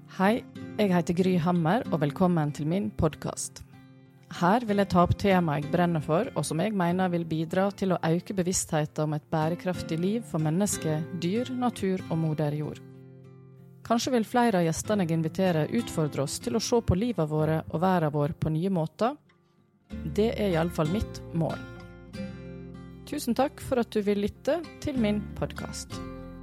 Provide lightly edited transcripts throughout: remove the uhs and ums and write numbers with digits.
Hei, jeg heter Gry Hammer, og velkommen til min podcast. Her vil jeg ta opp tema jeg brenner for, og som jeg mener vil bidra til å øke bevisstheten om et bærekraftig liv for mennesker, dyr, natur og moder jord. Kanskje vil flere av gjestene jeg inviterer utfordre oss til å se på livet våre og verden vår på nye måter. Det er i alle fall mitt mål. Tusen takk for at du vil lytte til min podcast.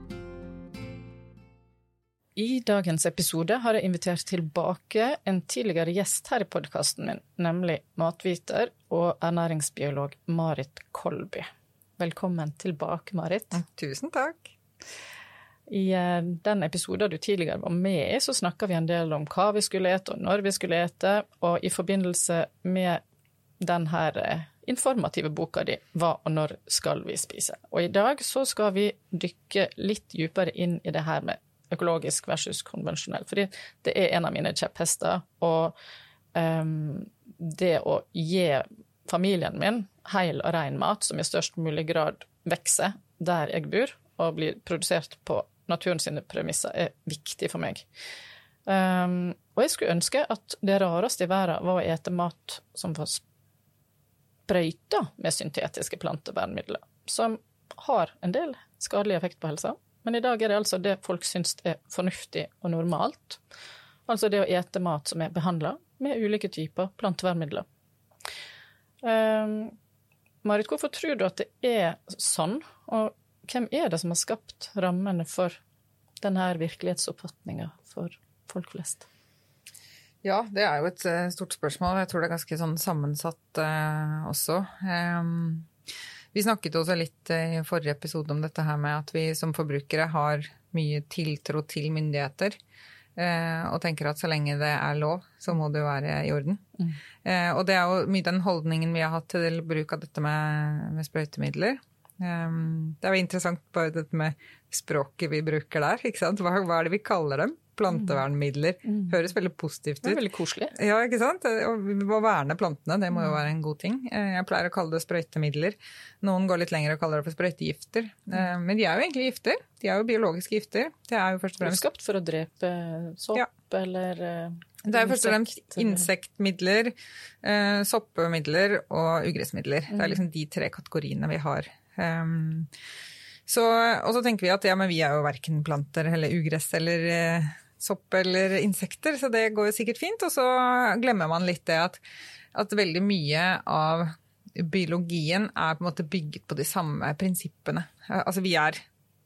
I dagens episode har jeg invitert tilbake en tidligere gjest her i podcasten min, nemlig matviter og ernæringsbiolog Marit Kolby. Velkommen tilbake, Marit. Tusen takk. I den episoden du tidligere var med i, så snakket vi en del om hva vi skulle ete og når vi skulle ete, og i forbindelse med den her informative boka di, Hva og når skal vi spise? Og i dag så skal vi dykke litt dypere inn i det her med økologisk versus konvensjonell, fordi det er en av mine kjepphester, og det å gi familien min heil og ren mat som i størst mulig grad vekser der jeg bor, og blir produsert på naturen sine premisser, er viktig for meg. Og jeg skulle ønske at det rareste i verden var å ete mat som var sprøyta med syntetiske plantevernmidler, som har en del skadelig effekt på helsa. Men i dag er det altså det folk synes er fornuftig og normalt. Altså det å ete mat som er behandlet med ulike typer plantevernmidler. Marit, hvorfor tror du at det er sånn? Og hvem er det som har skapt rammene for denne virkelighetsoppfatningen for folk flest? Ja, det er jo et stort spørsmål. Jeg tror det er ganske sånn sammensatt også. Vi snakket også litt i forrige episode om dette her med at vi som forbrukere har mye tiltro til myndigheter, og tenker at så lenge det er lov, så må det jo være i orden. Og det er jo mye den holdningen vi har hatt til bruk av dette med sprøytemidler. Det er jo interessant bare dette med språket vi bruker der, ikke sant? Hva er det vi kaller dem? Plantevernmidler. Høres veldig positivt ut. Det er veldig koselig. Ja, ikke sant? Og vi må verne plantene, det må jo være en god ting. Jeg pleier å kalle det sprøytemidler. Noen går litt lenger og kaller det for sprøytegifter. Men de er jo egentlig gifter. De er jo biologiske gifter. Det er jo først og fremst skapt for å drepe sopp, eller det er jo først og fremst insektmidler, soppemidler og ugressmidler. Det er liksom de 3 kategoriene vi har. Og så tenker vi at men vi er jo hverken planter eller ugress eller sopp eller insekter, så det går jo sikkert fint. Og så glemmer man litt det at veldig mye av biologien er på en måte bygget på de samme prinsippene. Altså vi er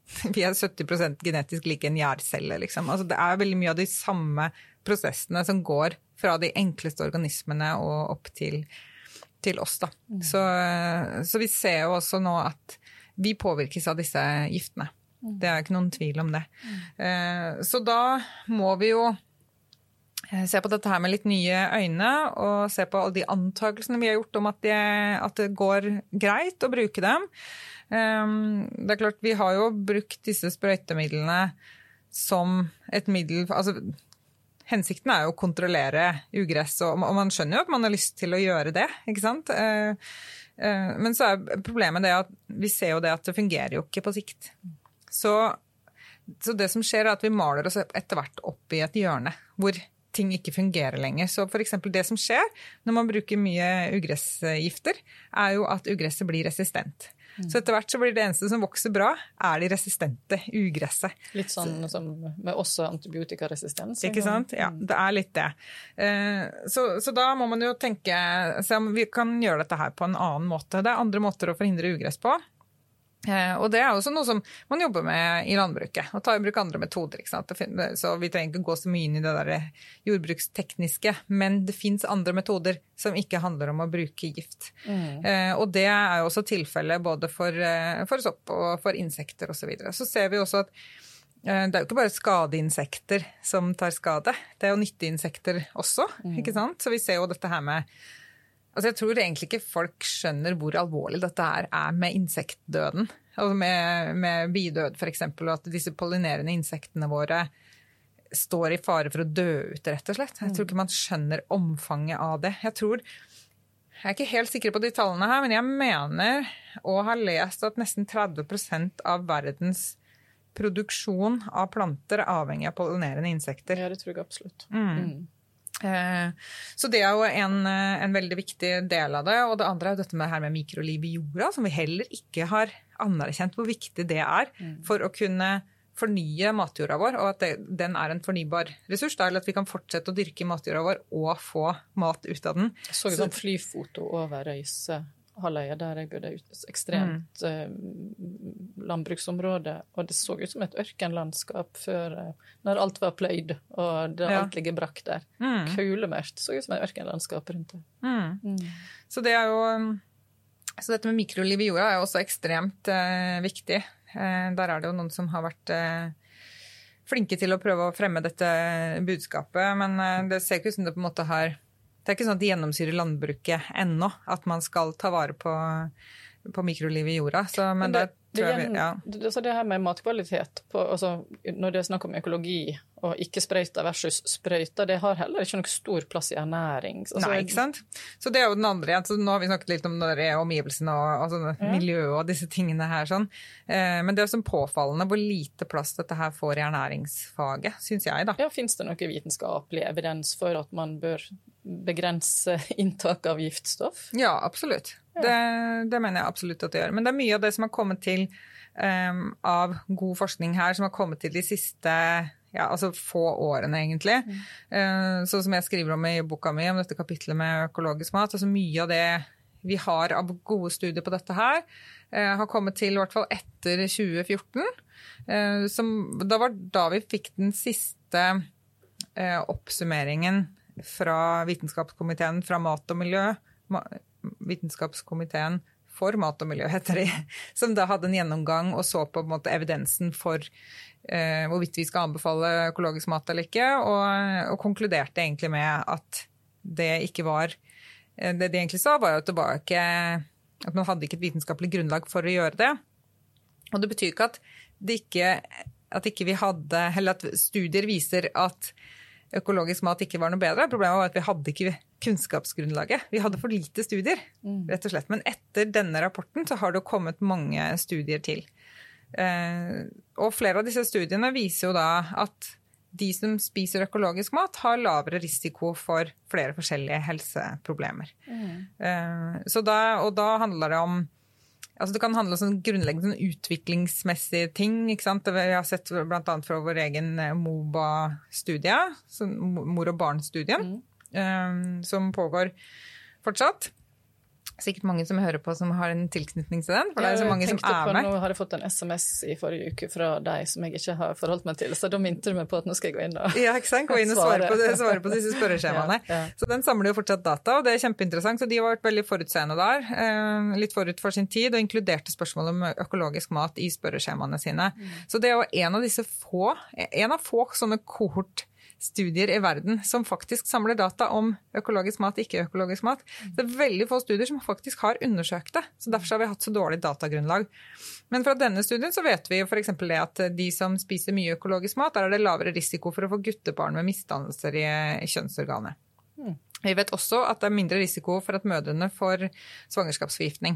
70% genetisk like en gjærcelle, liksom. Altså det er veldig mye av de samme prosessene som går fra de enkleste organismene og opp til oss da. Så vi ser jo også nå at vi påvirkes av disse giftene. Det er ikke noen tvil om det. Så da må vi jo se på dette her med litt nye øyne, og se på alle de antakelsene vi har gjort om at det går greit å bruke dem. Det er klart, vi har jo brukt disse sprøytemidlene som et middel, altså hensikten er jo å kontrollere ugress, og man skjønner jo at man har lyst til å gjøre det, ikke sant? Men så er problemet det at vi ser jo det at det fungerer jo ikke på sikt. Så det som skjer er at vi maler oss etter hvert opp i et hjørne hvor ting ikke fungerer lenger. Så for eksempel det som skjer når man bruker mye ugressgifter, er jo at ugresset blir resistent. Så etter hvert så blir det eneste som vokser bra, er de resistente ugresset. Litt sånn som med også antibiotikaresistens. Ikke sant? Ja, det er litt det. Så da må man jo tenke, se om vi kan gjøre dette her på en annen måte. Det er andre måter å forhindre ugress på. Og det er også noe som man jobber med i landbruket, og ta i bruk andre metoder, ikke sant? Så vi trenger ikke gå så mye inn i det der jordbrukstekniske, men det finnes andre metoder som ikke handler om å bruke gift. Og det er jo også tilfellet både for sopp og for insekter og så videre. Så ser vi også at det er jo ikke bare skadeinsekter som tar skade, det er jo nytteinsekter også, ikke sant? Så vi ser jo dette her med altså jeg tror egentlig ikke folk skjønner hvor alvorlig dette her er med insektdøden, altså med bidød for eksempel, og at disse pollinerende insektene våre står i fare for å dø ut, rett og slett. Jeg tror ikke man skjønner omfanget av det. Jeg er ikke helt sikker på de tallene her, men jeg mener å ha lest at nesten 30% av verdens produksjon av planter er avhengig av pollinerende insekter. Ja, det tror jeg absolutt. Så det er jo en veldig viktig del av det, og det andre er jo dette med, her med mikroliv i jorda, som vi heller ikke har anerkjent hvor viktig det er for å kunne fornye matjorda vår, og at den er en fornybar ressurs, da, eller at vi kan fortsette å dyrke matjorda vår og få mat ut av den. Jeg så et sånt flyfoto over Røysehalvøya, der jeg bodde ut ekstremt landbruksområde, og det så ut som et ørkenlandskap før, når alt var pløyd, og alt ligger brakk der. Kulemørkt, så ut som et ørkenlandskap rundt det. Så det er jo... Så dette med mikroliv i jorda er jo også ekstremt viktig. Der er det jo noen som har vært flinke til å prøve å fremme dette budskapet, men det ser ikke ut som det på en måte har... Det er ikke sånn at det gjennomsyrer landbruket ennå, at man skal ta vare på mikroliv i jorda. Så, men det her med matkvalitet, når det er snakk om økologi og ikke sprøyter versus sprøyter, det har heller ikke noe stor plass i ernæring. Nei, ikke sant? Så det er jo den andre. Så nå har vi snakket litt om omgivelsene og miljøet og disse tingene her. Sånn. Men det er så påfallende hvor lite plass dette her får i ernæringsfaget, synes jeg da. Ja, finnes det noe vitenskapelig evidens for at man bør begrense inntak av giftstoff? Ja, absolutt. Det mener jeg absolutt at det gjør. Men det er mye av det som har kommet til av god forskning her, som har kommet til de siste få årene egentlig. Så som jeg skriver om i boka mi, om dette kapitlet med økologisk mat, altså mye av det vi har av gode studier på dette her, har kommet til i hvert fall etter 2014. Da var da vi fikk den siste oppsummeringen fra Vitenskapskomiteen fra mat og miljø, Vitenskapskomiteen for mat og miljø heter de, som da hadde en gjennomgang og så på en måte evidensen for hvorvidt vi skal anbefale økologisk mat eller ikke, og konkluderte egentlig med at det ikke var, det de egentlig sa var at det var ikke, at man hadde ikke et vitenskapelig grunnlag for å gjøre det. Og det betyr ikke at ikke vi hadde, eller at studier viser at økologisk mat ikke var noe bedre. Problemet var at vi hadde ikke kunnskapsgrunnlaget. Vi hadde for lite studier, rett og slett. Men etter denne rapporten så har det kommet mange studier til. Og flere av disse studiene viser jo da at de som spiser økologisk mat har lavere risiko for flere forskjellige helseproblemer. Og da handler det om, altså det kan handle om sånn grunnleggende utviklingsmessige ting, ikke sant? Vi har sett blant annet fra vår egen MOBA-studie, mor- og barn-studien, som pågår fortsatt. Sikkert mange som hører på som har en tilknytning til den, for det er så mange som er med. Nå har jeg fått en SMS i forrige uke fra deg som jeg ikke har forholdt meg til, så da minter du meg på at nå skal jeg gå inn og Ja, ikke sant? Gå inn og svare på disse spørreskjemaene. Så den samler jo fortsatt data, og det er kjempeinteressant. Så de har vært veldig forutseende der, litt forut for sin tid, og inkluderte spørsmål om økologisk mat i spørreskjemaene sine. Så det er jo en av få sånne kohortstudier i verden som faktisk samler data om økologisk mat, ikke økologisk mat. Det er veldig få studier som faktisk har undersøkt det, så derfor har vi hatt så dårlig datagrunnlag. Men fra denne studien så vet vi for eksempel det at de som spiser mye økologisk mat, der er det lavere risiko for å få guttebarn med misdannelser i kjønnsorganet. Vi vet også at det er mindre risiko for at mødrene får svangerskapsforgiftning.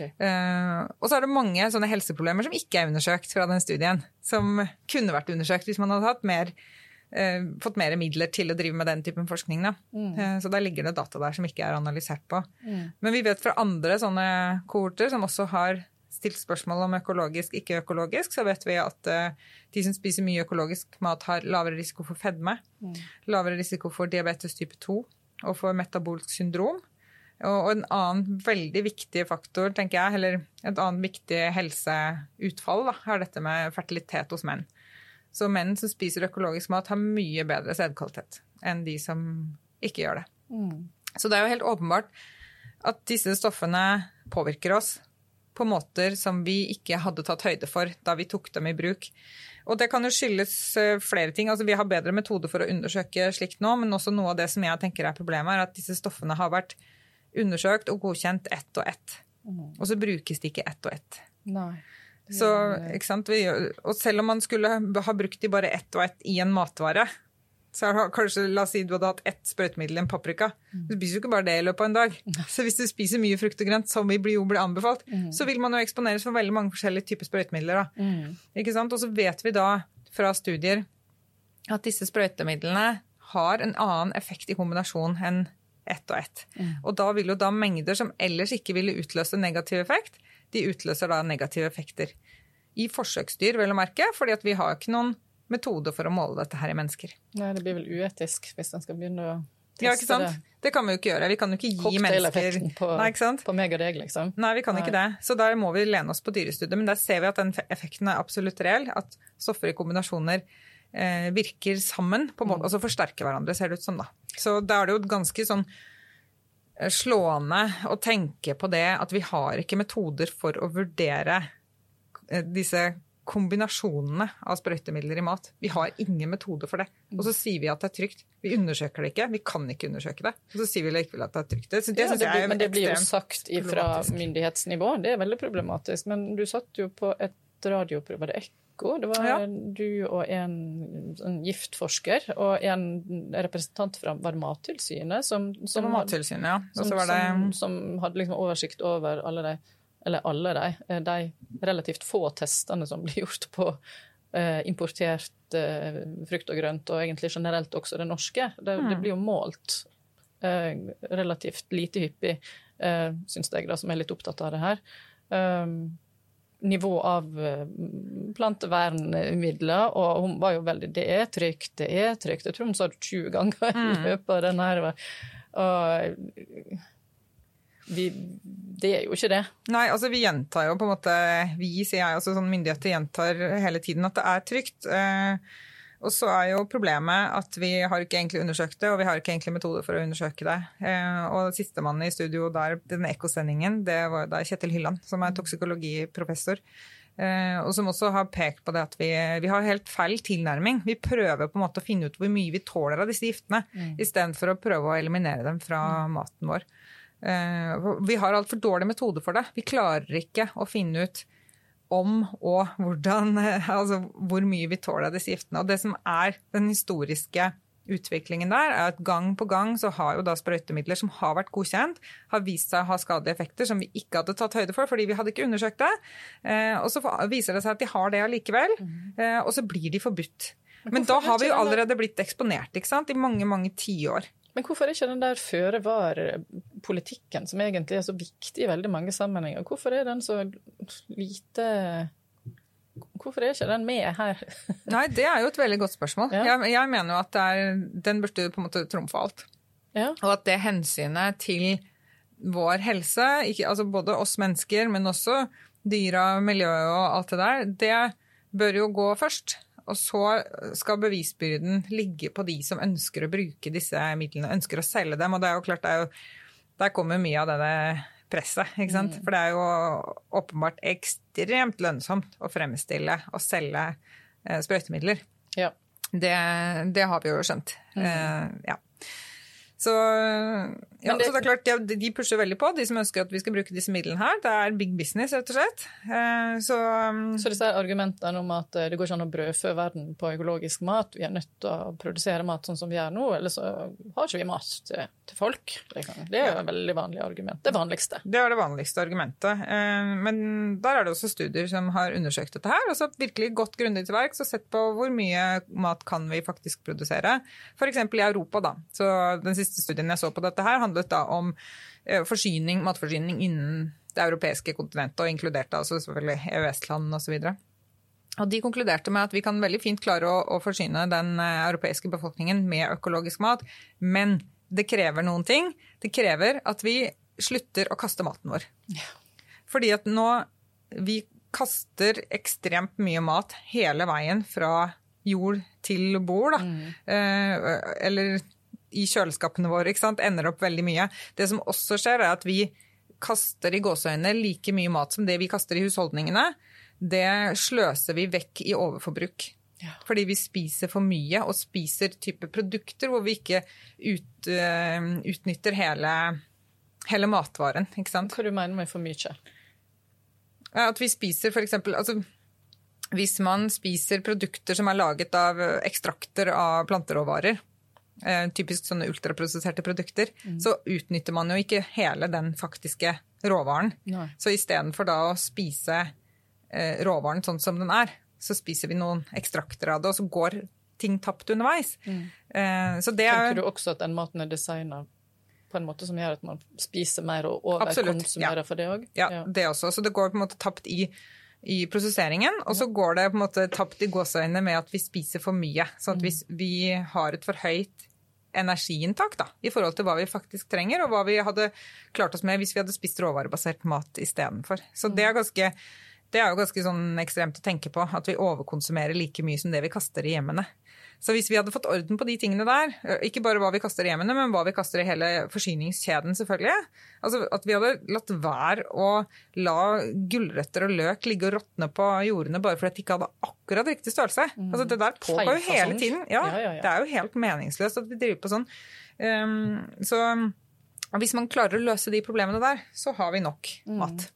Og så er det mange sånne helseproblemer som ikke er undersøkt fra den studien, som kunne vært undersøkt hvis man hadde fått mer midler til å drive med den typen forskning. Så der ligger det data der som ikke er analysert på. Men vi vet fra andre sånne kohorter som også har stilt spørsmål om økologisk, ikke økologisk, så vet vi at de som spiser mye økologisk mat har lavere risiko for fedme, lavere risiko for diabetes type 2 og for metabolsk syndrom. Og en annen veldig viktig faktor, tenker jeg, eller et annet viktig helseutfall da, er dette med fertilitet hos menn. Så menn som spiser økologisk mat har mye bedre sædkvalitet enn de som ikke gjør det. Så det er jo helt åpenbart at disse stoffene påvirker oss på måter som vi ikke hadde tatt høyde for da vi tok dem i bruk. Og det kan jo skyldes flere ting. Altså, vi har bedre metoder for å undersøke slikt nå, men også noe av det som jeg tenker er problemet er at disse stoffene har vært undersøkt og godkjent ett og ett. Og så brukes de ikke ett og ett. Nei. Så, ikke sant? Og selv om man skulle ha brukt de bare ett og ett i en matvare, så kanskje, la oss si du hadde hatt ett sprøytemiddel, en paprika. Du spiser jo ikke bare det i løpet av en dag. Så hvis du spiser mye frukt og grønt, som blir anbefalt, så vil man jo eksponeres for veldig mange forskjellige typer sprøytemidler. Ikke sant? Og så vet vi da fra studier at disse sprøytemidlene har en annen effekt i kombinasjon enn ett og ett. Og da vil jo da mengder som ellers ikke ville utløse negativ effekt, de utløser da negative effekter. I forsøksdyr, vel å merke, fordi at vi har ikke noen metode for å måle dette her i mennesker. Nei, det blir vel uetisk hvis den skal begynne å teste ja, ikke sant? Det kan vi jo ikke gjøre. Vi kan jo ikke gi mennesker... på meg og deg, liksom. Nei, vi kan ikke det. Så der må vi lene oss på dyrestudiet. Men der ser vi at den effekten er absolutt reell, at stoffer i kombinasjoner virker sammen, på måte, altså forsterker hverandre, ser det ut som da. Så da er det jo ganske sånn slående å tenke på det at vi har ikke metoder for å vurdere disse kombinasjonene av sprøytemidler i mat. Vi har ingen metode for det. Og så sier vi at det er trygt. Vi undersøker det ikke. Vi kan ikke undersøke det. Og så sier vi likevel at det er trygt. Men det blir jo sagt fra myndighetsnivå. Det er veldig problematisk. Men du satt jo på et radioprogram, var det Ekko? Det var du og en giftforsker og en representant fra Mattilsynet som hadde liksom oversikt over alle de relativt få testene som blir gjort på importert frukt og grønt, og egentlig generelt også det norske. Det blir jo målt relativt lite hyppig, synes jeg da, som er litt opptatt av det her. Nivå av plantevernmidler, og hun var jo veldig, det er trygt. Jeg tror hun sa det 20 ganger i løpet av den her, og det er jo ikke det. Nei, altså vi gjentar jo på en måte, sånn myndigheter gjentar hele tiden at det er trygt. Og så er jo problemet at vi har ikke egentlig undersøkt det, og vi har ikke egentlig metoder for å undersøke det. Og siste mann i studio der, denne ekosendingen, det var da Kjetil Hylland, som er toksikologiprofessor. Og som også har pekt på det at vi har helt feil tilnærming. Vi prøver på en måte å finne ut hvor mye vi tåler av disse giftene, i stedet for å prøve å eliminere dem fra maten vår. Vi har alt for dårlig metode for det. Vi klarer ikke å finne ut om og hvordan, altså hvor mye vi tåler av disse giftene. Og det som er den historiske utviklingen der, er at gang på gang så har jo da sprøytemidler som har vært godkjent, har vist seg å ha skadelige effekter som vi ikke hadde tatt høyde for, fordi vi hadde ikke undersøkt det. Og så viser det seg at de har det allikevel, og så blir de forbudt. Men da har vi jo allerede blitt eksponert, ikke sant, i mange, mange tiår. Men hvorfor er ikke den der føre-var-politikken, som egentlig er så viktig i veldig mange sammenhenger, hvorfor er den så lite... Hvorfor er ikke den med her? Nei, det er jo et veldig godt spørsmål. Ja. Jeg mener jo at den burde på en måte trumfe alt. Ja. Og at det hensynet til vår helse, altså både oss mennesker, men også dyra, miljøet og alt det der, det bør jo gå først. Og så skal bevisbyrden ligge på de som ønsker å bruke disse midlene, ønsker å selge dem. Og det er jo klart, der kommer mye av denne presset, ikke sant? For det er jo åpenbart ekstremt lønnsomt å fremstille og selge sprøytemidler. Ja. Det har vi jo skjønt. Ja. Så det er klart, de pusher veldig på, de som ønsker at vi skal bruke disse midlene her. Det er big business, rett og slett. Så disse argumentene om at det går ikke an å brødfø verden på økologisk mat, vi er nødt til å produsere mat sånn som vi gjør nå, eller så har ikke vi mat til folk. Det er jo et veldig vanlig argument. Det vanligste. Det er det vanligste argumentet. Men der er det også studier som har undersøkt dette her, og så virkelig gått grundig til verks og sett på hvor mye mat kan vi faktisk produsere. For eksempel i Europa da. Så den siste studien jeg så på dette her handlet da om matforsyning innen det europeiske kontinentet, og inkluderte altså selvfølgelig EØS-land og så videre. Og de konkluderte med at vi kan veldig fint klare å forsyne den europeiske befolkningen med økologisk mat, men det krever noen ting. Det krever at vi slutter å kaste maten vår. Ja. Fordi at nå vi kaster ekstremt mye mat hele veien fra jord til bord, da. Eller i kjøleskapene våre, ikke sant, ender opp veldig mye. Det som også skjer er at vi kaster i gåseøyne like mye mat som det vi kaster i husholdningene. Det sløser vi vekk i overforbruk. Ja. Fordi vi spiser for mye og spiser type produkter hvor vi ikke utnytter hele matvaren, ikke sant? Hva du mener med for mye? At vi spiser for eksempel, altså hvis man spiser produkter som laget av ekstrakter av planteråvarer, typisk sånne ultraprosesserte produkter, så utnytter man jo ikke hele den faktiske råvaren. Nei. Så i stedet for da å spise råvaren sånn som den så spiser vi noen ekstrakter av det, og så går ting tapt underveis. Så det tenker du også at den maten designet på en måte som gjør at man spiser mer og overkonsumerer for det også? Ja, det også. Så det går på en måte tapt i prosesseringen, og så går det på en måte tapt i gåseøynene med at vi spiser for mye. Så at hvis vi har et for høyt energiinntak da, i forhold til hva vi faktisk trenger, og hva vi hadde klart oss med hvis vi hadde spist råvarebasert mat i stedet for. Så det er jo ganske sånn ekstremt å tenke på, at vi overkonsumerer like mye som det vi kaster i hjemmene. Så hvis vi hadde fått orden på de tingene der, ikke bare hva vi kaster i hjemmene, men hva vi kaster i hele forsyningskjeden selvfølgelig, altså at vi hadde latt være å la gulrøtter og løk ligge og råtne på jordene bare fordi de ikke hadde akkurat riktig størrelse. Altså det der pågår jo hele tiden. Ja, det er jo helt meningsløst at vi driver på sånn. Så hvis man klarer å løse de problemene der, så har vi nok mat.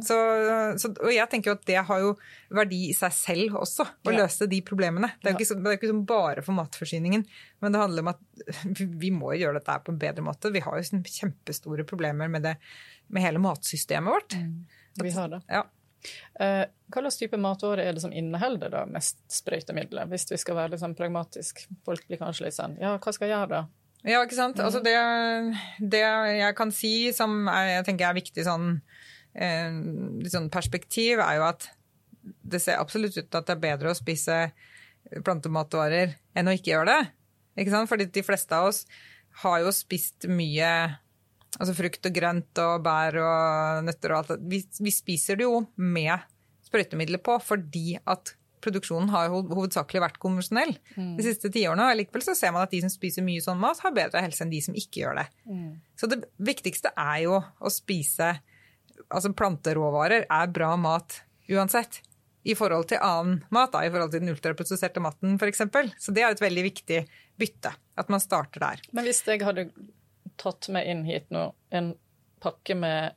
Og jeg tenker jo at det har jo verdi i seg selv også, å løse de problemene. Det er jo ikke sånn bare for matforsyningen, men det handler om at vi må gjøre dette på en bedre måte. Vi har jo kjempestore problemer med hele matsystemet vårt. Vi har det. Ja. Hva slags type matvarer er det som inneholder da mest sprøytemidler? Hvis vi skal være litt sånn pragmatisk, folk blir kanskje litt sånn, ja, hva skal jeg gjøre da? Ja, ikke sant? Altså det jeg kan si som jeg tenker er viktig sånn litt sånn perspektiv er jo at det ser absolutt ut til at det er bedre å spise plantematvarer enn å ikke gjøre det. Ikke sant? Fordi de fleste av oss har jo spist mye altså frukt og grønt og bær og nøtter og alt. Vi spiser det jo med sprøytemidler på fordi at produksjonen har hovedsakelig vært konvensjonell de siste 10 årene, og likevel så ser man at de som spiser mye sånn mat har bedre helse enn de som ikke gjør det. Så det viktigste er jo å spise altså planteråvarer er bra mat uansett, i forhold til annen mat, da, i forhold til den ultraprosesserte maten for eksempel. Så det er et veldig viktig bytte, at man starter der. Men hvis jeg hadde tatt med inn hit nå en pakke med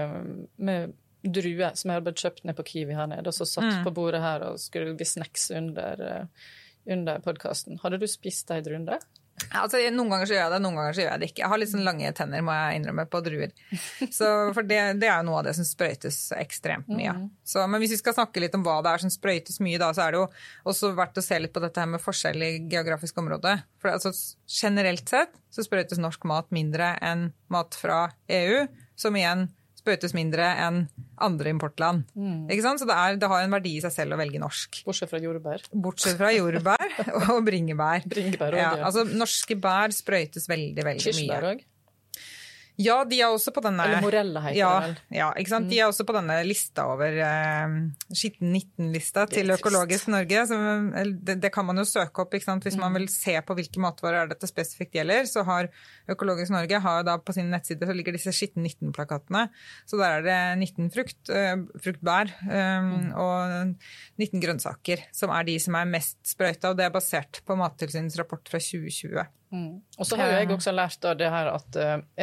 druer som jeg hadde kjøpt ned på Kiwi her nede, og så satt på bordet her og skulle vi snacks under podcasten, hadde du spist de druene? Altså, noen ganger så gjør jeg det, noen ganger så gjør jeg det ikke. Jeg har litt sånn lange tenner, må jeg innrømme, på druer. For det er jo noe av det som sprøytes ekstremt mye. Så, men hvis vi skal snakke litt om hva det er som sprøytes mye, da, så er det jo også verdt å se litt på dette her med forskjell i geografisk område. For altså, generelt sett så sprøytes norsk mat mindre enn mat fra EU, som igjen sprøytes mindre enn andre importland. Ikke sant? Så det har en verdi i seg selv å velge norsk. Bortsett fra jordbær. Bortsett fra jordbær og bringebær. Bringebær også, ja. Altså, norske bær sprøytes veldig, veldig mye. Kirsebær også? Ja, de er også på denne... Eller morella heter det vel. Ja, ikke sant? De er også på denne lista over skitten 19-lista til Økologisk Norge. Det kan man jo søke opp, ikke sant? Hvis man vil se på hvilke matvarer dette spesifikt gjelder, så har Økologisk Norge da på sin nettside så ligger disse skitten 19-plakatene. Så der er det 19 fruktbær og 19 grønnsaker, som er de som er mest sprøyta, og det er basert på Mattilsynets rapport fra 2020. Og så har jo jeg også lært av det her at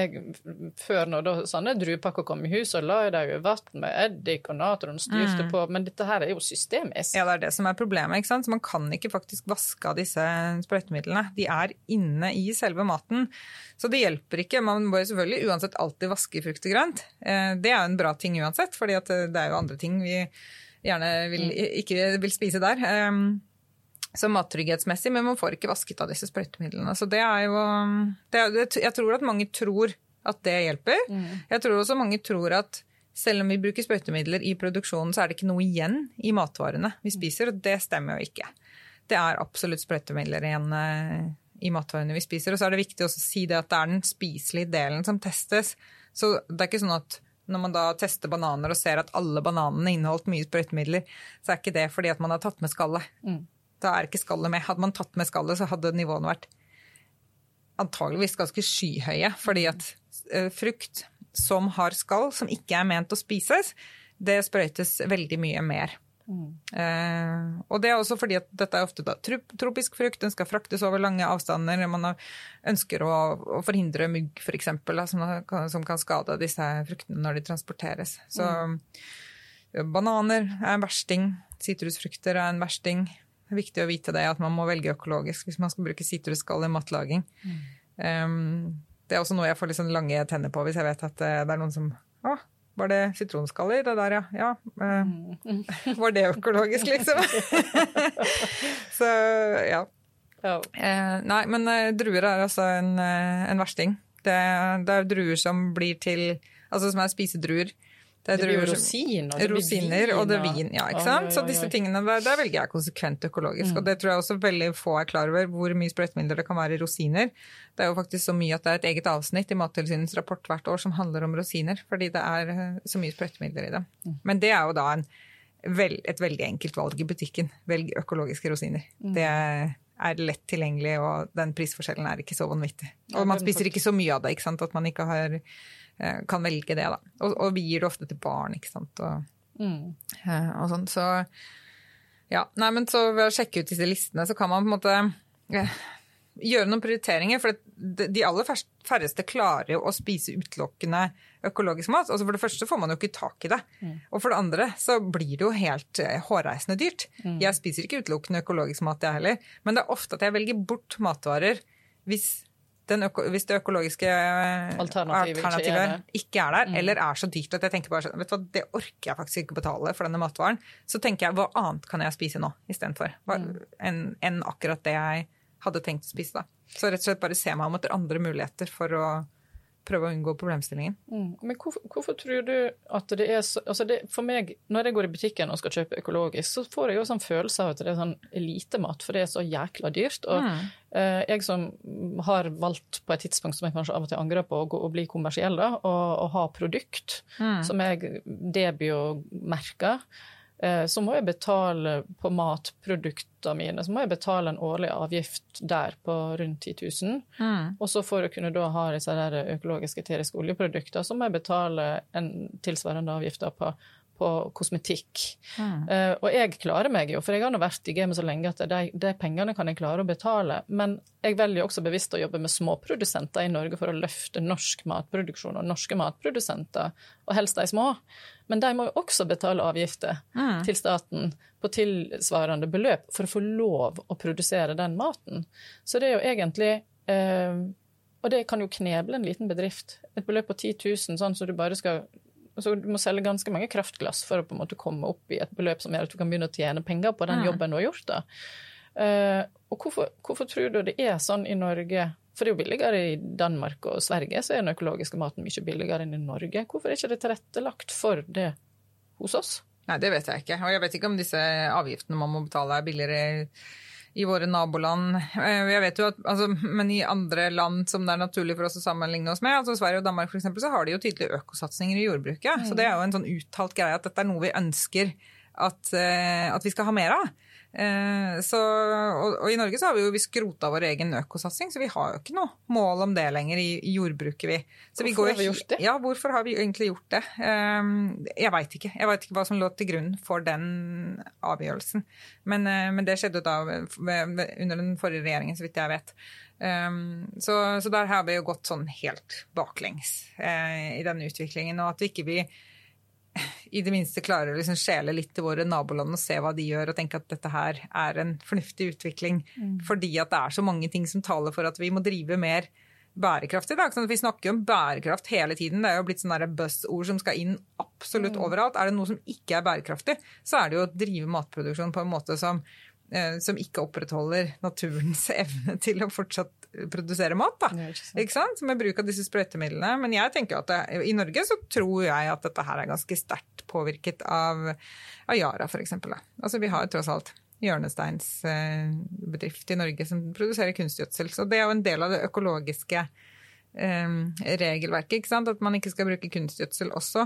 før når sånne druepakker kom i hus, så la jeg det jo vatten med eddik og natron styrte på, men dette her er jo systemisk. Ja, det er det som er problemet, ikke sant? Så man kan ikke faktisk vaske av disse sprøytemidlene. De er inne i selve maten, så det hjelper ikke. Man må selvfølgelig uansett alltid vaske frukt og grønt. Det er jo en bra ting uansett, fordi at det er jo andre ting vi gjerne ikke vil spise der. Så mattrygghetsmessig, men man får ikke vasket av disse sprøytemidlene. Så det er jo... jeg tror at mange tror at det hjelper. Jeg tror også mange tror at selv om vi bruker sprøytemidler i produksjonen, så er det ikke noe igjen i matvarene vi spiser, og det stemmer jo ikke. Det er absolutt sprøytemidler igjen i matvarene vi spiser, og så er det viktig også å si det at det er den spiselige delen som testes. Så det er ikke sånn at når man da tester bananer og ser at alle bananene inneholdt mye sprøytemidler, så er ikke det fordi at man har tatt med skallet. Da er ikke skallet med. Hadde man tatt med skallet, så hadde nivåene vært antageligvis ganske skyhøye, fordi at frukt som har skall, som ikke er ment å spises, det sprøytes veldig mye mer. Og det er også fordi at dette er ofte da tropisk frukt, den skal fraktes over lange avstander, man ønsker å forhindre mygg for eksempel, som kan skade disse fruktene når de transporteres. Bananer er en versting, sitrusfrukter er en versting. Det er viktig å vite det, at man må velge økologisk hvis man skal bruke sitrusskall i matlaging. Det er også noe jeg får litt sånn lange tenner på hvis jeg vet at det er noen som var det sitronskall i det der, ja. Var det økologisk, liksom? Så, ja. Nei, men druer er altså en versting. Det er druer som blir til, altså som er spisedruer. Det blir jo rosiner, og det er vin, ja, ikke sant? Så disse tingene, der velger jeg konsekvent økologisk, og det tror jeg også veldig få er klar over, hvor mye sprøytemidler det kan være i rosiner. Det er jo faktisk så mye at det er et eget avsnitt i Mattilsynets rapport hvert år som handler om rosiner, fordi det er så mye sprøytemidler i dem. Men det er jo da et veldig enkelt valg i butikken. Velg økologiske rosiner. Det er lett tilgjengelig, og den prisforskjellen er ikke så vanvittig. Og man spiser ikke så mye av det, ikke sant? At man ikke kan velge det da. Og vi gir det ofte til barn, ikke sant? Og sånn, så ja, nei, men så ved å sjekke ut disse listene, så kan man på en måte gjøre noen prioriteringer, for de aller færreste klarer jo å spise utelukkende økologisk mat. Altså for det første får man jo ikke tak i det, og for det andre så blir det jo helt hårreisende dyrt. Jeg spiser ikke utelukkende økologisk mat jeg heller, men det er ofte at jeg velger bort matvarer hvis det økologiske alternativet ikke er der, eller er så dyrt at jeg tenker bare, vet du hva, det orker jeg faktisk ikke betale for denne matvaren, så tenker jeg, hva annet kan jeg spise nå i stedet for, enn akkurat det jeg hadde tenkt å spise da. Så rett og slett bare se meg om etter andre muligheter for å prøve å unngå problemstillingen. Men hvorfor tror du at det er så, altså for meg, når jeg går i butikken og skal kjøpe økologisk, så får jeg jo sånn følelse av at det er sånn elitemat, for det er så jækla dyrt, og jeg som har valgt på et tidspunkt som jeg kanskje av og til angrer på å bli kommersiell da, og ha produkt som jeg debio-merker, så må jeg betale på matproduktene mine, så må jeg betale en årlig avgift der på rundt 10 000. Og så for å kunne da ha disse der økologiske eteriske oljeprodukter, så må jeg betale en tilsvarende avgift på kosmetikk. Og jeg klarer meg jo, for jeg har nå vært i gamet så lenge at de pengene kan jeg klare å betale, men jeg velger også bevisst å jobbe med småprodusenter i Norge for å løfte norsk matproduksjon og norske matprodusenter, og helst de små. Men de må jo også betale avgifter til staten på tilsvarende beløp for å få lov å produsere den maten. Så det er jo egentlig, og det kan jo kneble en liten bedrift, et beløp på 10 000, sånn så du bare skal, så du må selge ganske mange kraftglass for å på en måte komme opp i et beløp som gjør at du kan begynne å tjene penger på den jobben du har gjort da. Og hvorfor tror du det er sånn i Norge? For det er jo billigere i Danmark og Sverige, så er den økologiske maten mye billigere enn i Norge. Hvorfor er ikke det tilrettelagt for det hos oss? Nei, det vet jeg ikke. Og jeg vet ikke om disse avgiftene man må betale er billigere i våre naboland. Jeg vet jo at, altså, men i andre land som det er naturlig for oss å sammenligne oss med, altså Sverige og Danmark for eksempel, så har de jo tydelige økosatsinger i jordbruket. Så det er jo en sånn uttalt greie at dette er noe vi ønsker at vi skal ha mer av. Og i Norge så har vi skrota vår egen økosatsing, så vi har jo ikke noe mål om det lenger i jordbruket vi. Så hvorfor har vi gjort det? Ja, hvorfor har vi egentlig gjort det? Jeg vet ikke hva som lå til grunn for den avgjørelsen. Men det skjedde da under den forrige regjeringen, så vidt jeg vet. Så der har vi jo gått sånn helt baklengs i denne utviklingen, og at vi ikke i det minste klarer å liksom skjele litt til våre naboland og se hva de gjør, og tenke at dette her er en fornuftig utvikling, fordi at det er så mange ting som taler for at vi må drive mer bærekraftig. Sånn at vi snakker om bærekraft hele tiden. Det er jo blitt sånne buzzord som skal inn absolutt overalt. Er det noe som ikke er bærekraftig, så er det jo å drive matproduksjon på en måte som ikke opprettholder naturens evne til å fortsatt produsere mat, da. Ikke sant? Med bruk av disse sprøytemidlene. Men jeg tenker at i Norge så tror jeg at dette her er ganske sterkt påvirket av Yara, for eksempel. Altså vi har tross alt Hjørnesteins bedrift i Norge som produserer kunstgjødsel. Så det er jo en del av det økologiske regelverket, ikke sant? At man ikke skal bruke kunstgjødsel også.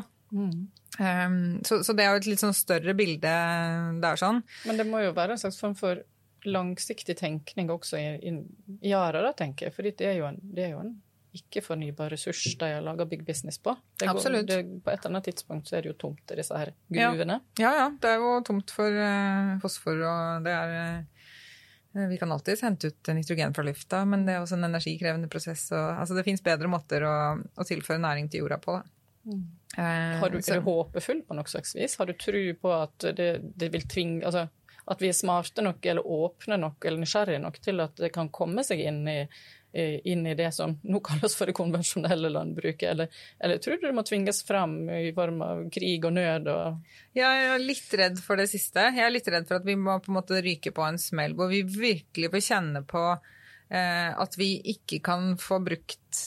Så det er jo et litt sånn større bilde der sånn. Men det må jo være en slags form for langsiktig tenkning også i Yara, da, tenker jeg. For det er jo en ikke-fornybar ressurs de har laget big business på. Absolutt. På et eller annet tidspunkt så er det jo tomt i disse her gruvene. Ja, det er jo tomt for fosfor, og det er vi kan alltid hente ut nitrogen fra lufta, men det er også en energikrevende prosess. Og, altså det finnes bedre måter å tilføre næring til jorda på. Da. Er du håpefull på noe slags vis? Har du tro på at det vil tvinge, altså at vi smarte nok, eller åpne nok, eller nysgjerrige nok til at det kan komme seg inn i det som nå kalles for det konvensjonelle landbruket, eller tror du det må tvinges fram i form av krig og nød? Jeg er litt redd for det siste. Jeg er litt redd for at vi må på en måte ryke på en smell, hvor vi virkelig får kjenne på at vi ikke kan få brukt,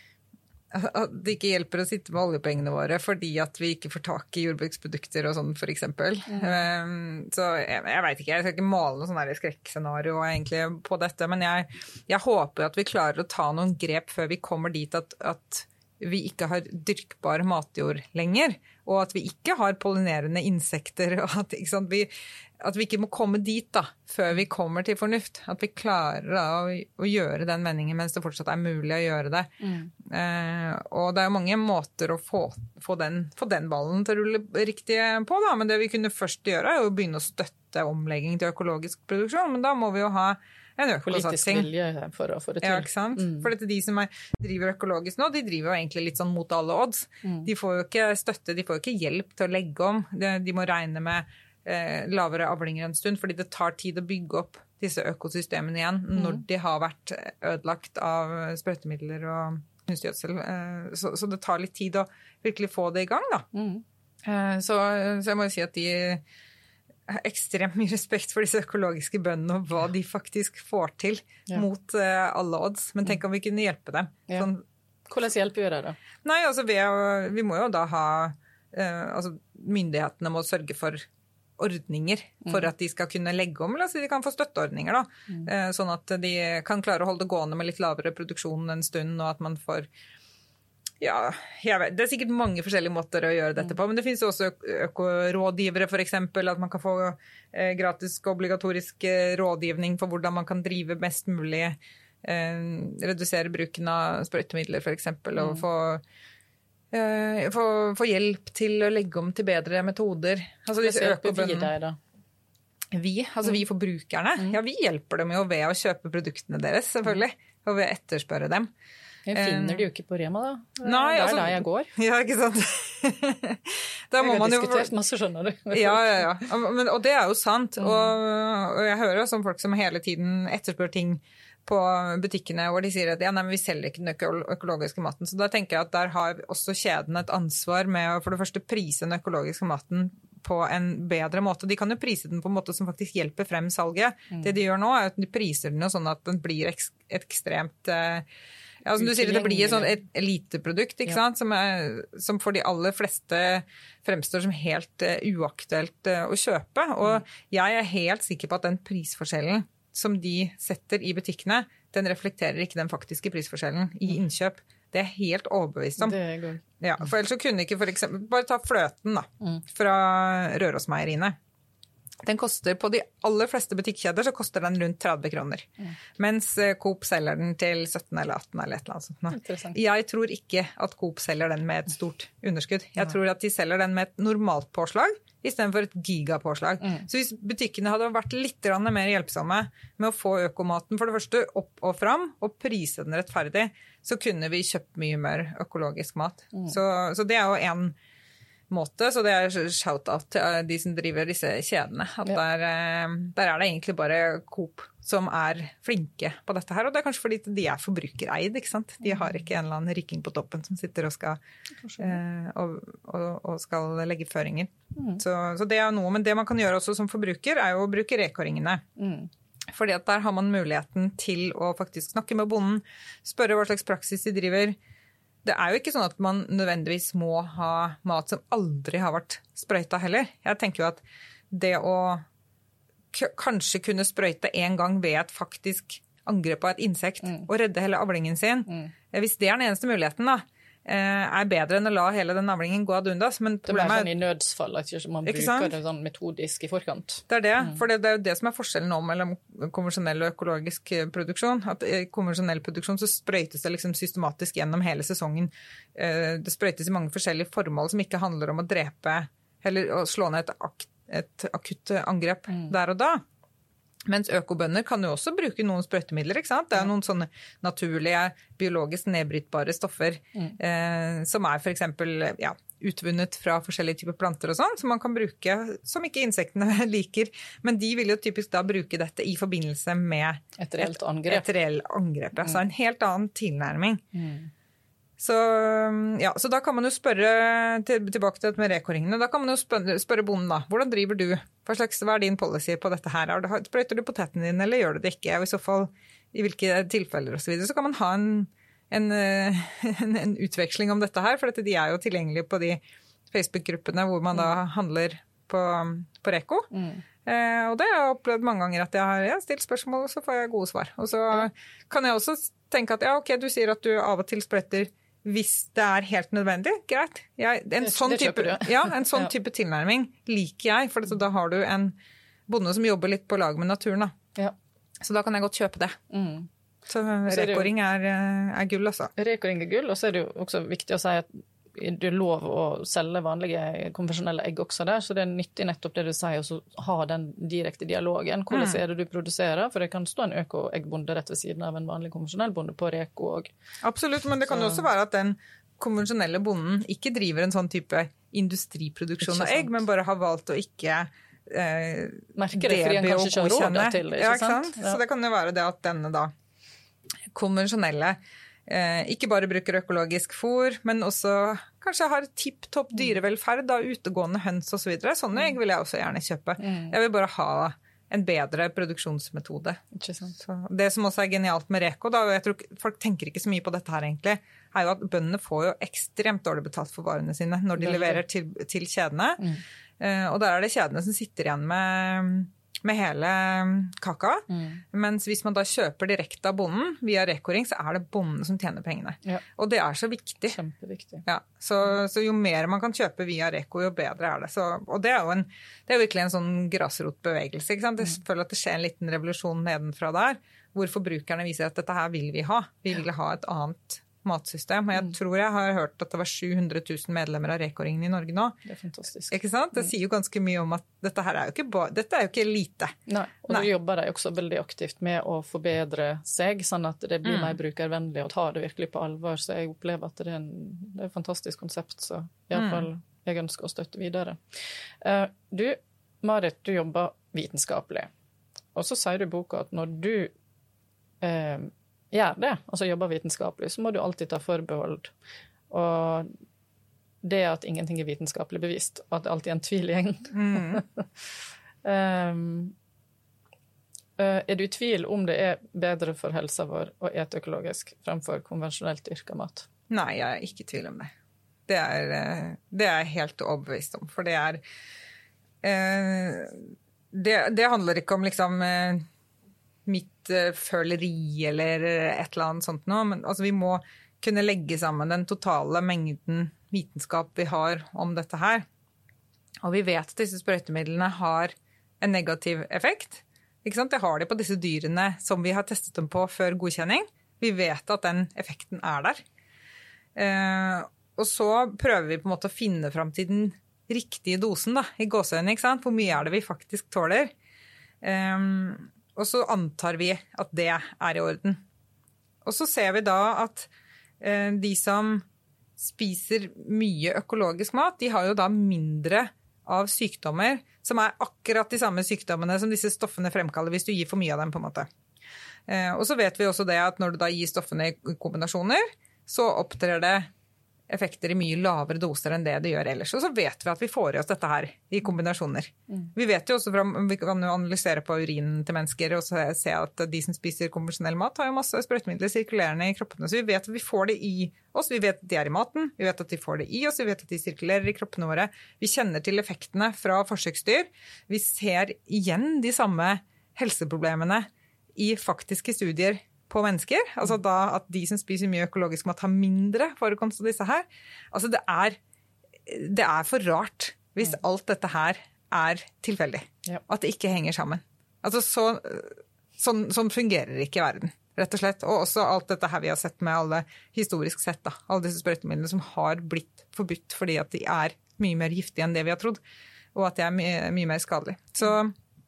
at det ikke hjelper å sitte med oljepengene våre fordi at vi ikke får tak i jordbruksprodukter og sånn, for eksempel. Så jeg vet ikke, jeg skal ikke male noe sånn skrekkscenario egentlig på dette, men jeg håper at vi klarer å ta noen grep før vi kommer dit at vi ikke har dyrkbar matjord lenger, og at vi ikke har pollinerende insekter, og at vi ikke må komme dit da, før vi kommer til fornuft. At vi klarer da, å gjøre den vendingen mens det fortsatt er mulig å gjøre det. Og det er jo mange måter å få den ballen til å rulle riktig på, da. Men det vi kunne først gjøre er jo å begynne å støtte omlegging til økologisk produksjon, men da må vi jo ha en økosatsing. Politisk vilje for å få det til. Ja, ikke sant? For de som driver økologisk nå, de driver jo egentlig litt sånn mot alle odds. De får jo ikke støtte, de får jo ikke hjelp til å legge om. De må regne med lavere avlinger en stund, fordi det tar tid å bygge opp disse økosystemene igjen når de har vært ødelagt av sprøytemidler og kunstgjødsel. Så det tar litt tid å virkelig få det i gang, da. Så jeg må jo si at de har ekstremt mye respekt for disse økologiske bøndene og hva de faktisk får til mot alle odds. Men tenk om vi kunne hjelpe dem. Sånn. Hvordan hjelper vi det da? Nei, altså vi må jo da ha myndighetene må sørge for ordninger for at de skal kunne legge om, eller så de kan få støtteordninger da, sånn at de kan klare å holde det gående med litt lavere produksjon en stund, og at man får det er sikkert mange forskjellige måter å gjøre dette på, men det finnes også økorådgivere for eksempel, at man kan få gratis og obligatorisk rådgivning for hvordan man kan drive mest mulig, redusere bruken av sprøytemidler for eksempel, og få hjelp til å legge om til bedre metoder. Altså disse økobøndene. Vi da? Vi forbrukerne. Ja, vi hjelper dem jo ved å kjøpe produktene deres, selvfølgelig, og ved å etterspørre dem. Jeg finner de jo ikke på Rema da. Nei, det der jeg går. Ja, ikke sant? Da må jeg har man diskutert masse, skjønner du. Ja. Og det er jo sant. Og jeg hører også om folk som hele tiden etterspør ting på butikkene, hvor de sier at vi selger ikke den økologiske maten. Så da tenker jeg at der har også kjeden et ansvar med å for det første prise den økologiske maten på en bedre måte. De kan jo prise den på en måte som faktisk hjelper frem salget. Det de gjør nå er at de priser den jo sånn at den blir ekstremt som du sier, det blir et eliteprodukt, ikke sant? Som for de aller fleste fremstår som helt uaktuelt å kjøpe. Og jeg er helt sikker på at den prisforskjellen som de setter i butikkene, den reflekterer ikke den faktiske prisforskjellen i innkjøp. Det er helt overbevist om. Det er godt. Ja, for ellers så kunne ikke for eksempel, bare ta fløten da, fra Rørosmeieriene. Den koster, på de aller fleste butikkjeder så koster den rundt 30 kroner. Mens Coop selger den til 17 eller 18 eller et eller annet sånt. Jeg tror ikke at Coop selger den med et stort underskudd. Jeg tror at de selger den med et normalt påslag, i stedet for et gigapåslag. Så hvis butikkene hadde vært litt mer hjelpsomme med å få økomaten for det første opp og fram, og prise den rettferdig, så kunne vi kjøpt mye mer økologisk mat. Så det er jo en måte, så det er shout-out til de som driver disse kjedene. At der er det egentlig bare Coop som er flinke på dette her, og det er kanskje fordi de er forbrukereid, ikke sant? De har ikke en eller annen rikking på toppen som sitter og skal, og skal legge føringer. Så det er noe, men det man kan gjøre også som forbruker er jo å bruke rekåringene. Fordi at der har man muligheten til å faktisk snakke med bonden, spørre hva slags praksis de driver. Det er jo ikke sånn at man nødvendigvis må ha mat som aldri har vært sprøyta heller. Jeg tenker jo at det å kanskje kunne sprøyte en gang ved et faktisk angrep på et insekt og redde hele avlingen sin, hvis det er den eneste muligheten da, er bedre enn å la hele den avlingen gå ad undas. Men det blir sånn i nødsfall, at man bruker det sånn metodisk i forkant. Det er det, for det er jo det som er forskjellen nå mellom konvensjonell og økologisk produksjon. At i konvensjonell produksjon så sprøytes det liksom systematisk gjennom hele sesongen. Det sprøytes i mange forskjellige formål som ikke handler om å drepe, eller å slå ned et akutt angrep der og da. Mens økobønder kan jo også bruke noen sprøytemidler, ikke sant? Det er noen sånne naturlige, biologisk nedbrytbare stoffer som for eksempel utvunnet fra forskjellige typer planter og sånn, som man kan bruke, som ikke insektene liker. Men de vil jo typisk da bruke dette i forbindelse med et reelt angrep. Altså en helt annen tilnærming. Så da kan man jo spørre, tilbake til dette med rekoringene, da kan man jo spørre bonden da, hvordan driver du? Hva din policy på dette her? Sprøyter du potetene dine, eller gjør du det ikke? Og i så fall, i hvilke tilfeller og så videre, så kan man ha en utveksling om dette her, for de er jo tilgjengelige på de Facebook-gruppene hvor man da handler på Reko. Og det har jeg opplevd mange ganger at jeg har stilt spørsmål, og så får jeg gode svar. Og så kan jeg også tenke at ok, du sier at du av og til sprøyter hvis det er helt nødvendig, greit. En sånn type tilnærming liker jeg, for da har du en bonde som jobber litt på lag med naturen. Da. Så da kan jeg godt kjøpe det. Så rekoring er gull, altså. Rekoring er gull, og så er det jo også viktig å si at det er lov å selge vanlige konvensjonelle egg også der, så det er nyttig nettopp det du sier, å ha den direkte dialogen. Hvordan er det du produserer? For det kan stå en øko-eggbonde rett ved siden av en vanlig konvensjonell bonde på Reko også. Absolutt, men det kan jo også være at den konvensjonelle bonden ikke driver en sånn type industriproduksjon av egg, men bare har valgt å ikke merker det, fordi en kanskje ikke har råd til det, ikke sant? Så det kan jo være det at denne da konvensjonelle ikke bare bruker økologisk fôr, men også kanskje har tipp-topp dyrevelferd, da, utegående høns og så videre. Sånne egg vil jeg også gjerne kjøpe. Jeg vil bare ha en bedre produksjonsmetode. Så det som også er genialt med Reko, da, og jeg tror folk tenker ikke så mye på dette her egentlig, er jo at bøndene får jo ekstremt dårlig betalt for varene sine når de leverer til kjedene. Og der er det kjedene som sitter igjen med hele kaka, mens hvis man da kjøper direkte av bonden via rekoring, så er det bonden som tjener pengene. Og det er så viktig. Kjempeviktig. Så jo mer man kan kjøpe via reko, jo bedre er det. Og det er jo virkelig en sånn grasrotbevegelse, ikke sant? Jeg føler at det skjer en liten revolusjon nedenfra der, hvor forbrukerne viser at dette her vil vi ha. Vi vil ha et annet matsystem, og jeg tror jeg har hørt at det var 700 000 medlemmer av rekoringen i Norge nå. Det er fantastisk. Ikke sant? Det sier jo ganske mye om at dette her er jo ikke lite. Nei, og da jobber de også veldig aktivt med å forbedre seg, sånn at det blir mer brukervennlig og tar det virkelig på alvor, så jeg opplever at det er et fantastisk konsept, så i hvert fall jeg ønsker å støtte videre. Du, Marit, du jobber vitenskapelig, og så sier du i boka at når du gjør det, altså jobber vitenskapelig, så må du alltid ta forbehold. Og det at ingenting er vitenskapelig bevist, og at det alltid er en tvil igjen. Er du i tvil om det er bedre for helsa vår å ete økologisk fremfor konvensjonelt dyrket mat? Nei, jeg er ikke i tvil om det. Det er jeg helt overbevist om, for det handler ikke om liksom mitt føleri eller et eller annet sånt nå, men altså vi må kunne legge sammen den totale mengden vitenskap vi har om dette her. Og vi vet at disse sprøytemidlene har en negativ effekt. Ikke sant? Det har de på disse dyrene som vi har testet dem på før godkjenning. Vi vet at den effekten er der. Og så prøver vi på en måte å finne frem til den riktige dosen da, i gåseøynene, ikke sant? Hvor mye er det vi faktisk tåler? Og så antar vi at det er i orden. Og så ser vi da at de som spiser mye økologisk mat, de har jo da mindre av sykdommer som er akkurat de samme sykdommene som disse stoffene fremkaller hvis du gir for mye av dem på en måte. Og så vet vi også det at når du da gir stoffene i kombinasjoner, så opptrer det effekter i mye lavere doser enn det gjør ellers. Og så vet vi at vi får i oss dette her i kombinasjoner. Vi vet jo også, vi kan jo analysere på urinen til mennesker og se at de som spiser konvensjonell mat har jo masse sprøytemidler sirkulerende i kroppene. Så vi vet at vi får det i oss, vi vet at de er i maten, vi vet at de får det i oss, vi vet at de sirkulerer i kroppene våre. Vi kjenner til effektene fra forsøksdyr. Vi ser igjen de samme helseproblemene i faktiske studier på mennesker, altså da at de som spiser mye økologisk mat har mindre forekomst av disse her. Altså det er for rart hvis alt dette her er tilfeldig, at det ikke henger sammen. Altså sånn fungerer ikke verden, rett og slett. Og også alt dette her vi har sett med alle historisk sett, da, alle disse sprøytemidlene som har blitt forbudt fordi at de er mye mer giftige enn det vi har trodd, og at de er mye mer skadelige. Så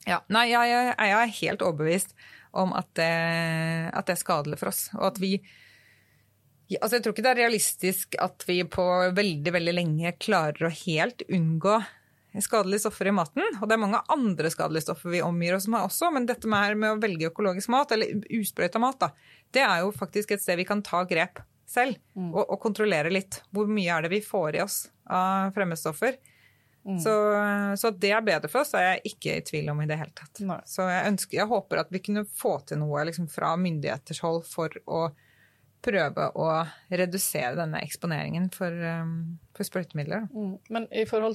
Ja, nei, jeg er helt overbevist om at det er skadelig for oss, og at altså jeg tror ikke det er realistisk at vi på veldig, veldig lenge klarer å helt unngå skadelige stoffer i maten, og det er mange andre skadelige stoffer vi omgir oss med også, men dette med å velge økologisk mat, eller usprøyta mat da, det er jo faktisk et sted vi kan ta grep selv, og kontrollere litt hvor mye er det vi får i oss av fremmedstoffer. Så at det er bedre for oss er jeg ikke i tvil om i det hele tatt. Nei. Så jeg håper at vi kunne få til noe liksom, fra myndigheters hold for å prøve å redusere denne eksponeringen for sprøytemidler. Men i forhold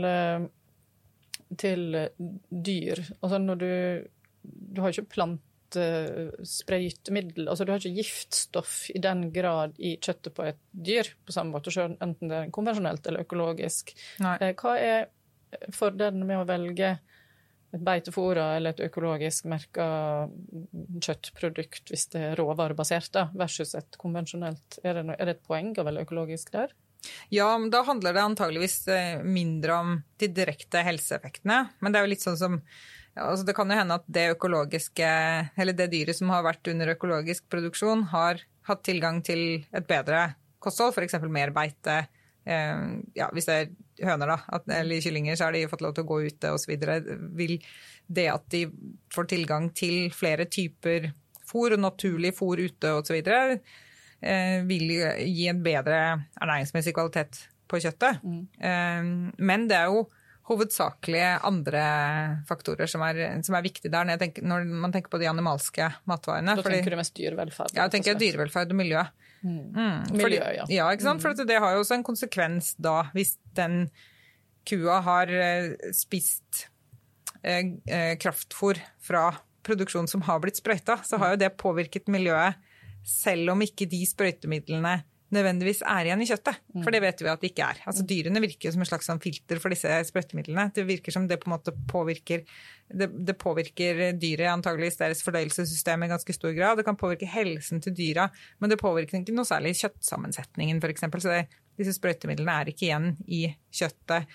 til dyr, altså når du har ikke sprøytemiddel, altså du har ikke giftstoff i den grad i kjøttet på et dyr, på samme måte, enten det er konvensjonelt eller økologisk. Nei. Hva er fordelen med å velge et beitefôra eller et økologisk merket kjøttprodukt hvis det er råvarebasert da, versus et konvensjonelt? Er det et poeng å velge økologisk der? Ja, men da handler det antageligvis mindre om de direkte helseeffektene, men det er jo litt sånn som altså det kan jo hende at det økologiske, eller det dyret som har vært under økologisk produksjon, har hatt tilgang til et bedre kosthold, for eksempel mer beite. Ja, hvis det er høner da, eller kyllinger, så har de fått lov til å gå ute og så videre. Vil det at de får tilgang til flere typer fôr, og naturlig fôr ute og så videre, vil gi en bedre ernæringsmessig kvalitet på kjøttet. Men det er jo hovedsakelig andre faktorer som er viktige der når man tenker på de animalske matvarene. Da tenker du mest dyrevelferd? Ja, jeg tenker dyrevelferd og miljø. Miljø, ja. Ja, ikke sant? For det har jo også en konsekvens da, hvis den kua har spist kraftfôr fra produksjon som har blitt sprøyta, så har jo det påvirket miljøet, selv om ikke de sprøytemidlene nødvendigvis er igjen i kjøttet, for det vet vi at det ikke er. Altså dyrene virker som en slags filter for disse sprøytemidlene. Det virker som det på en måte påvirker dyret antageligvis deres fordøyelsessystem i ganske stor grad. Det kan påvirke helsen til dyra, men det påvirker ikke noe særlig kjøttsammensetningen for eksempel. Så disse sprøytemidlene er ikke igjen i kjøttet,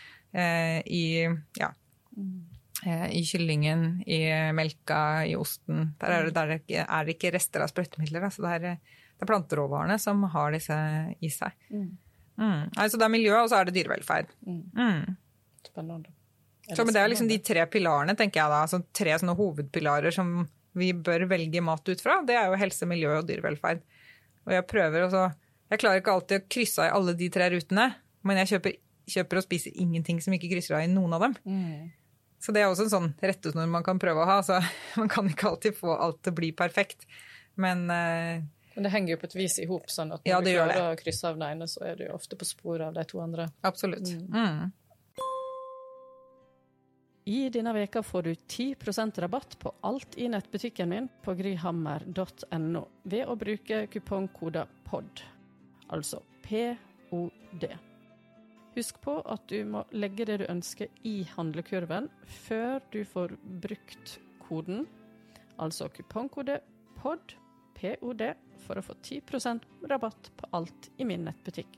i kyllingen, i melka, i osten. Der er det ikke rester av sprøytemidler, så det er planteråvarene som har disse i seg. Altså det er miljø, og så er det dyrevelferd. Spennende. Så men det er liksom de 3 pilarene, tenker jeg da, altså 3 sånne hovedpilarer som vi bør velge mat ut fra. Det er jo helse, miljø og dyrevelferd. Og jeg klarer ikke alltid å krysse av i alle de 3 rutene, men jeg kjøper og spiser ingenting som ikke krysser av i noen av dem. Så det er også en sånn rettesnor man kan prøve å ha, så man kan ikke alltid få alt til å bli perfekt. Men det henger jo på et vis i hop, sånn at når du klarer å krysse av den ene, så er du jo ofte på spor av de 2 andre. Absolutt. I denne veka får du 10% rabatt på alt i nettbutikken min på gryhammer.no ved å bruke kupongkoda POD, altså POD. Husk på at du må legge det du ønsker i handlekurven før du får brukt koden, altså kupongkode POD, POD, for å få 10% rabatt på alt i min nettbutikk.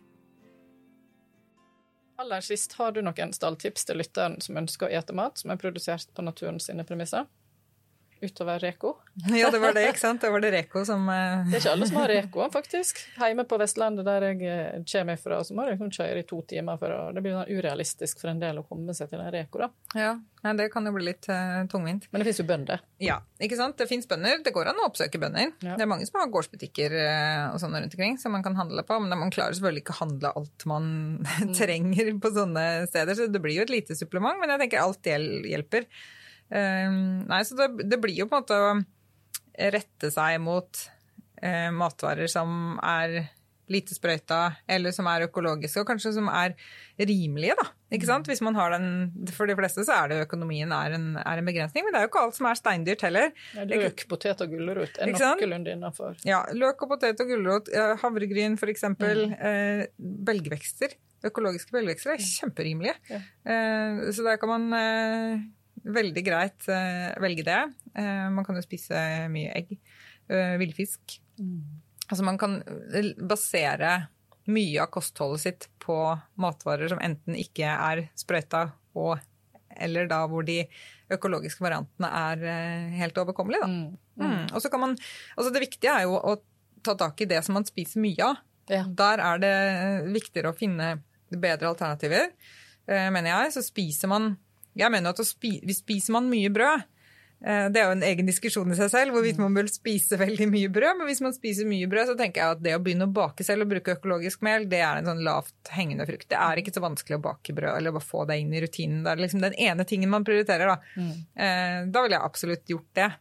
Aller sist, har du noen stalltips til lytteren som ønsker å ete mat som er produsert på naturen sine premisser? Utover Reko? Ja, det var det, ikke sant? Det var det Reko som... Det er ikke alle som har Reko, faktisk. Hjemme på Vestlandet, der jeg kommer fra, så må jeg kjøre i 2 timer for å... Det blir urealistisk for en del å komme seg til en Reko, da. Ja, det kan jo bli litt tungvint. Men det finnes jo bønder. Ja, ikke sant? Det finnes bønder. Det går an å oppsøke bønder. Ja. Det er mange som har gårdsbutikker og sånne rundt omkring, som man kan handle på, men man klarer selvfølgelig ikke å handle alt man trenger på sånne steder, så det blir jo et lite supplement, men jeg tenker alt hjelper. Så det blir jo på en måte å rette seg mot matvarer som er lite sprøyta, eller som er økologiske, og kanskje som er rimelige, da. Ikke sant? Hvis man har den, for de fleste så er det økonomien er en begrensning, men det er jo ikke alt som er steindyrt heller. Ja, løk, potet og gulrot er nokkelund innenfor. Ja, løk og potet og gulrot, havregryn for eksempel, belgvekster, økologiske belgvekster er kjemperimelige. Ja. Så der kan man veldig greit velge det. Man kan jo spise mye egg, villfisk. Altså man kan basere mye av kostholdet sitt på matvarer som enten ikke er sprøyta og eller da hvor de økologiske variantene helt overkommelige. Da. Og så kan man, altså det viktige jo å ta tak i det som man spiser mye av. Ja. Der det viktigere å finne bedre alternativer, mener jeg. Så spiser man, jeg mener at spiser man mye brød, det jo en egen diskusjon i seg selv, hvorvidt man vil spise veldig mye brød, men hvis man spiser mye brød, så tenker jeg at det å begynne å bake selv og bruke økologisk mel, det en sånn lavt hengende frukt. Det ikke så vanskelig å bake brød, eller bare få det inn i rutinen. Det liksom den ene tingen man prioriterer, da. Da vil jeg absolutt gjort det.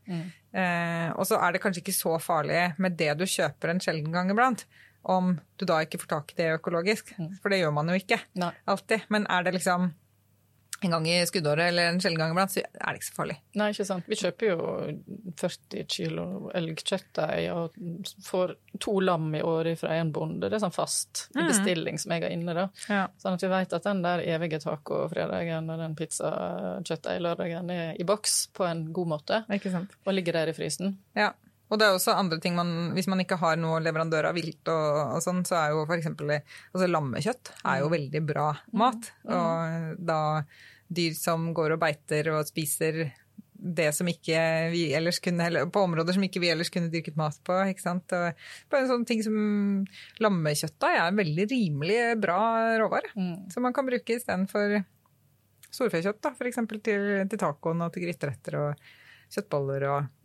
Og så det kanskje ikke så farlig med det du kjøper en sjelden gang iblant, om du da ikke får tak i det økologisk. For det gjør man jo ikke alltid. Men det liksom en gang i skuddåret eller en sjelden gang iblant, så det ikke så farlig. Nei, ikke sant. Vi kjøper jo 40 kilo elgkjøttdeig og får 2 lam i året fra en bonde. Det sånn fast bestilling som jeg har inne da. Ja. Sånn at vi vet at den der evige taco-fredagen og den pizza-kjøttdeig-lørdagen i boks på en god måte. Ikke sant. Og ligger der i frysen. Ja. Og det også andre ting hvis man ikke har noen leverandør av vilt og sånn, så jo for eksempel, altså lammekjøtt jo veldig bra mat. Og da dyr som går og beiter og spiser det som ikke vi ellers kunne, på områder som ikke vi ellers kunne dyrket mat på, ikke sant? Og på en sånn ting som lammekjøtt en veldig rimelig bra råvare, som man kan bruke i stedet for storfekjøtt, da, for eksempel til tacoen og til gryteretter og kjøttboller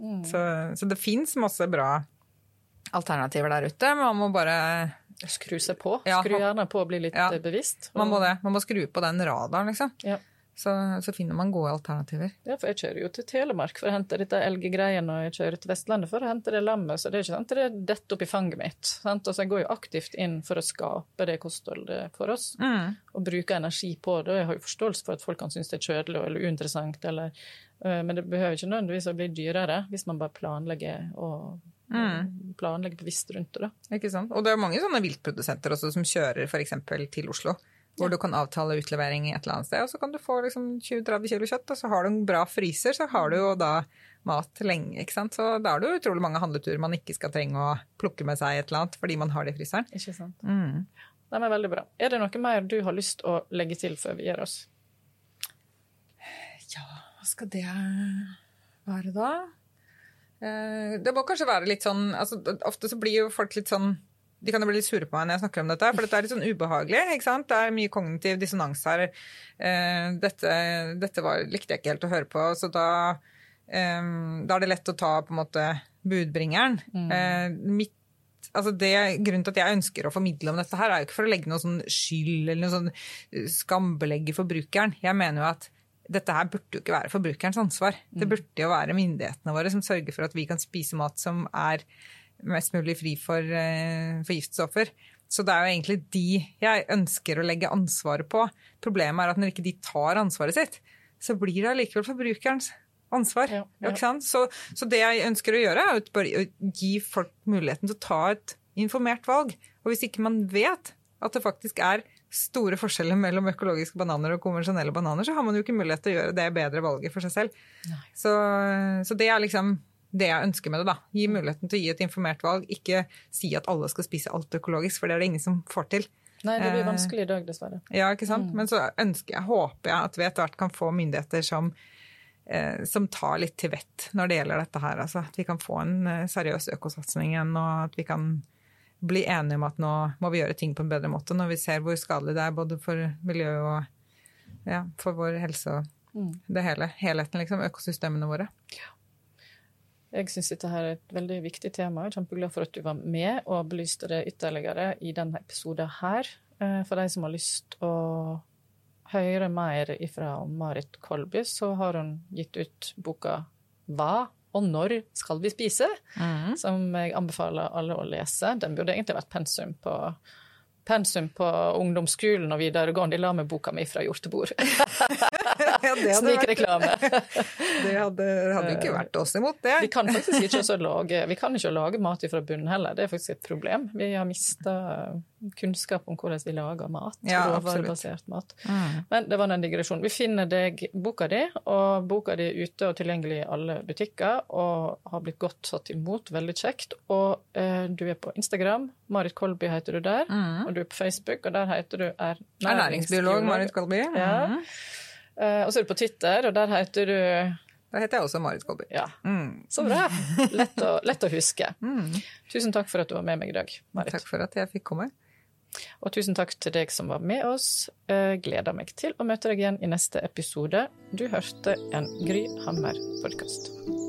så det finnes masse bra alternativer der ute, men man må bare skru seg på, skru gjerne på og bli litt bevisst. Man må skru på den radaren, liksom. Ja. Så finner man gode alternativer. Ja, for jeg kjører jo til Telemark for å hente dette elgegreien, og jeg kjører til Vestlandet for å hente det lammet, så det ikke sant, det dette opp i fanget mitt. Sant? Og så jeg går jo aktivt inn for å skape det kostholdet for oss, og bruke energi på det. Jeg har jo forståelse for at folk kan synes det kjødelig eller uinteressant, men det behøver ikke nødvendigvis å bli dyrere hvis man bare planlegger bevisst rundt det. Da. Ikke sant? Og det mange sånne viltprodusenter også som kjører for eksempel til Oslo, hvor du kan avtale utlevering i et eller annet sted, og så kan du få liksom 20-30 kilo kjøtt, og så har du en bra fryser, så har du jo da mat lenge, ikke sant? Så da det jo utrolig mange handleturer man ikke skal trenge å plukke med seg et eller annet, fordi man har det i fryseren. Ikke sant. Det veldig bra. Det noe mer du har lyst å legge til før vi gir oss? Ja, hva skal det være da? Det må kanskje være litt sånn, altså ofte så blir jo folk litt sånn, de kan jo bli litt sure på meg når jeg snakker om dette, for dette litt sånn ubehagelig, ikke sant? Det mye kognitiv dissonans her. Dette likte jeg ikke helt å høre på, så da det lett å ta på en måte budbringeren. Grunnen til at jeg ønsker å formidle om dette her, jo ikke for å legge noe sånn skyld eller noe sånn skambelegge for brukeren. Jeg mener jo at dette her burde jo ikke være forbrukerens ansvar. Det burde jo være myndighetene våre som sørger for at vi kan spise mat som mest mulig fri for giftstoffer. Så det jo egentlig de jeg ønsker å legge ansvaret på. Problemet at når ikke de tar ansvaret sitt, så blir det likevel forbrukerens ansvar. Ja. Ikke sant? Så det jeg ønsker å gjøre bare å gi folk muligheten til å ta et informert valg. Og hvis ikke man vet at det faktisk store forskjeller mellom økologiske bananer og konvensjonelle bananer, så har man jo ikke mulighet til å gjøre det bedre valget for seg selv. Så det liksom det jeg ønsker med det da. Gi muligheten til å gi et informert valg. Ikke si at alle skal spise alt økologisk, for det det ingen som får til. Nei, det blir vanskelig i dag, dessverre. Ja, ikke sant? Men så håper jeg at vi etter hvert kan få myndigheter som tar litt til vett når det gjelder dette her. Altså, at vi kan få en seriøs økosatsing igjen, og at vi kan bli enige om at nå må vi gjøre ting på en bedre måte når vi ser hvor skadelig det både for miljø og for vår helse og det helheten, liksom, økosystemene våre. Ja. Jeg synes dette her et veldig viktig tema. Jeg er kjempeglad for at du var med og belyste det ytterligere i denne episoden her. For de som har lyst å høre mer fra Marit Kolby, så har hun gitt ut boka «Hva og når skal vi spise?» som jeg anbefaler alle å lese. Den burde egentlig vært pensum på ungdomsskolen og videregående. De la med boka mi fra hjortebord. Snikreklame. Det hadde jo ikke vært oss imot det. Vi kan faktisk ikke lage mat fra bunnen heller. Det faktisk et problem. Vi har mistet kunnskap om hvordan vi lager mat. Råvarebasert mat. Men det var en digresjon. Vi finner boka di, og boka di er ute og tilgjengelig i alle butikker, og har blitt godt satt imot. Veldig kjekt. Og du er på Instagram. Marit Kolby heter du der. Og du er på Facebook, og der heter du ernæringsbiolog Marit Kolby. Ja. Og så er du på Twitter, og der heter du... Da heter jeg også Marit Kolby. Ja, så bra. Lett å huske. Tusen takk for at du var med meg i dag, Marit. Takk for at jeg fikk komme. Og tusen takk til deg som var med oss. Gleder meg til å møte deg igjen i neste episode. Du hørte en Gry Hammer-podcast.